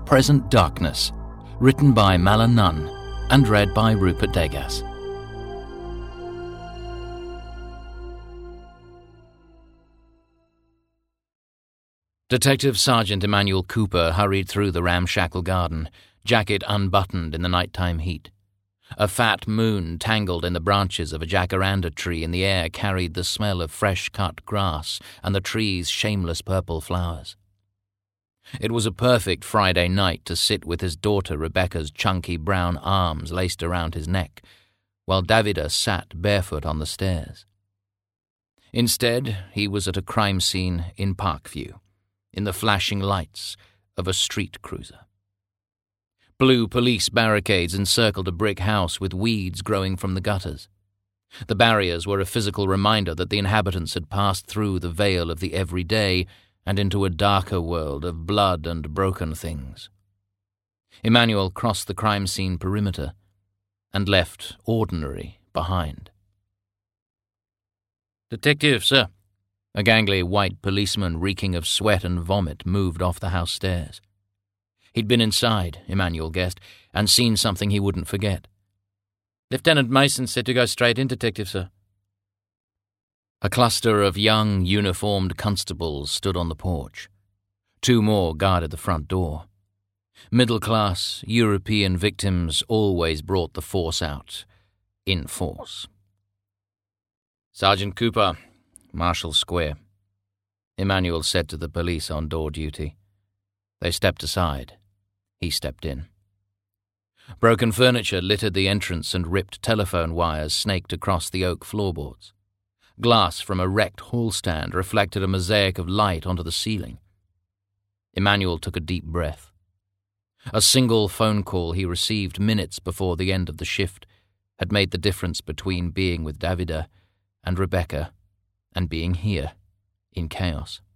Present Darkness, written by Mala Nunn and read by Rupert Degas. Detective Sergeant Emmanuel Cooper hurried through the ramshackle garden, jacket unbuttoned in the nighttime heat. A fat moon tangled in the branches of a jacaranda tree in the air carried the smell of fresh-cut grass and the tree's shameless purple flowers. It was a perfect Friday night to sit with his daughter Rebecca's chunky brown arms laced around his neck, while Davida sat barefoot on the stairs. Instead, he was at a crime scene in Parkview, in the flashing lights of a street cruiser. Blue police barricades encircled a brick house with weeds growing from the gutters. The barriers were a physical reminder that the inhabitants had passed through the veil of the everyday and into a darker world of blood and broken things. Emmanuel crossed the crime scene perimeter and left ordinary behind. "Detective, sir." A gangly white policeman reeking of sweat and vomit moved off the house stairs. He'd been inside, Emmanuel guessed, and seen something he wouldn't forget. "Lieutenant Mason said to go straight in, Detective, sir." A cluster of young, uniformed constables stood on the porch. 2 more guarded the front door. Middle-class, European victims always brought the force out, in force. "Sergeant Cooper, Marshall Square," Emmanuel said to the police on door duty. They stepped aside. He stepped in. Broken furniture littered the entrance and ripped telephone wires snaked across the oak floorboards. Glass from a wrecked hall stand reflected a mosaic of light onto the ceiling. Emmanuel took a deep breath. A single phone call he received minutes before the end of the shift had made the difference between being with Davida and Rebecca and being here, in chaos.